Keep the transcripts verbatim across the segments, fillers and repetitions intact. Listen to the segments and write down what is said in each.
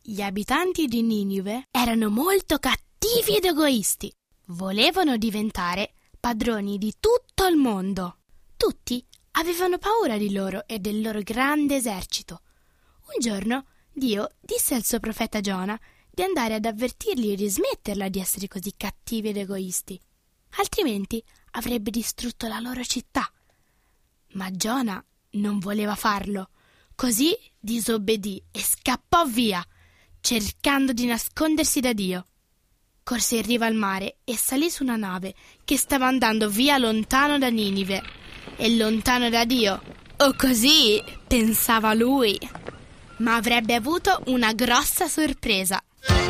Gli abitanti di Ninive erano molto cattivi ed egoisti. Volevano diventare padroni di tutto il mondo. Tutti avevano paura di loro e del loro grande esercito. Un giorno Dio disse al suo profeta Giona di andare ad avvertirli e di smetterla di essere così cattivi ed egoisti, altrimenti avrebbe distrutto la loro città. Ma Giona non voleva farlo, così disobbedì e scappò via, cercando di nascondersi da Dio. Corse in riva al mare e salì su una nave che stava andando via lontano da Ninive e lontano da Dio, o così pensava lui. Ma avrebbe avuto una grossa sorpresa.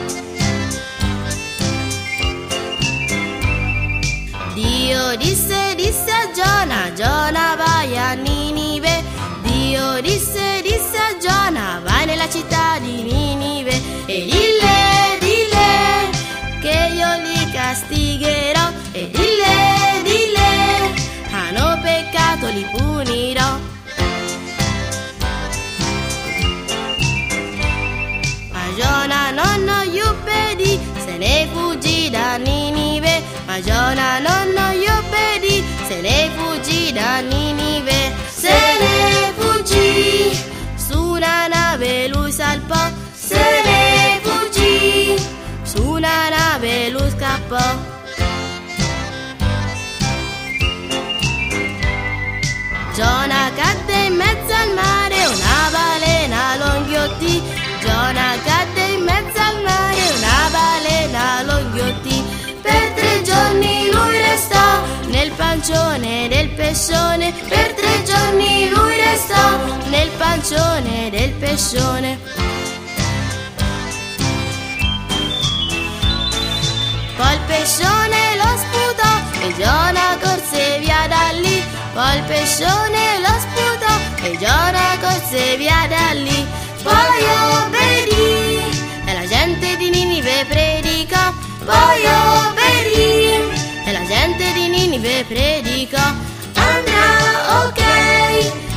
Dio disse, disse a Giona, Giona vai a Ninive. Dio disse, disse a Giona, vai nella città di Ninive e dille, dille che io li castigherò. E dille, dille, hanno peccato, li punirò. Ma Giona non gli obbedì, se ne fuggì da Ninive. Ma Giona non gli obbedì, se ne fuggì da Ninive. Se ne fuggì, su una nave lui salpò. Se ne fuggì, su una nave lui scappò. Giona cadde in mezzo al mare, una balena lo inghiottì. Giona cadde in mezzo al mare, una balena lo inghiottì. Per tre giorni lui restò nel pancione del pescione. Per tre giorni lui restò nel pancione del pescione. Poi il pescione lo sputò e Giona corse via da lì. Poi il pescione lo sputò e Giona corse via da lì. Poi obbedì e la gente di Ninive predicò. Poi obbedì e la gente di Ninive predicò. Andrà, ok,